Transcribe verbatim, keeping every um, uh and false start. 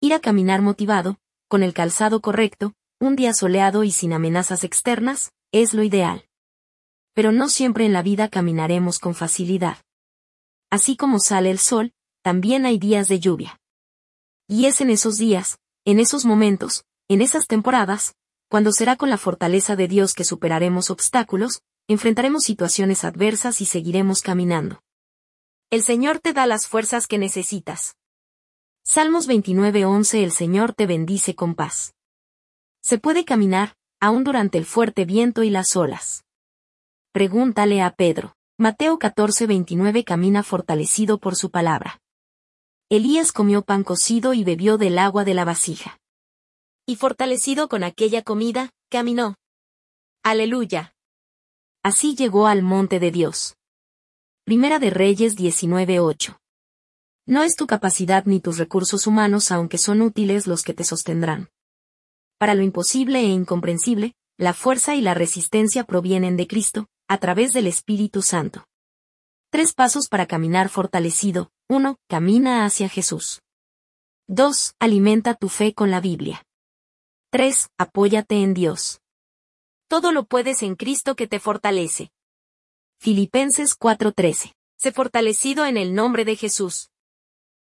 Ir a caminar motivado, con el calzado correcto, un día soleado y sin amenazas externas, es lo ideal. Pero no siempre en la vida caminaremos con facilidad. Así como sale el sol, también hay días de lluvia. Y es en esos días, en esos momentos, en esas temporadas, cuando será con la fortaleza de Dios que superaremos obstáculos, enfrentaremos situaciones adversas y seguiremos caminando. El Señor te da las fuerzas que necesitas. Salmos veintinueve once. El Señor te bendice con paz. Se puede caminar, aún durante el fuerte viento y las olas. Pregúntale a Pedro. Mateo catorce veintinueve. Camina fortalecido por su palabra. Elías comió pan cocido y bebió del agua de la vasija. Y fortalecido con aquella comida, caminó. Aleluya. Así llegó al monte de Dios. Primera de Reyes diecinueve ocho. No es tu capacidad ni tus recursos humanos, aunque son útiles, los que te sostendrán. Para lo imposible e incomprensible, la fuerza y la resistencia provienen de Cristo, a través del Espíritu Santo. Tres pasos para caminar fortalecido. uno. Camina hacia Jesús. dos. Alimenta tu fe con la Biblia. tres. Apóyate en Dios. Todo lo puedes en Cristo que te fortalece. Filipenses cuatro trece. Sé fortalecido en el nombre de Jesús.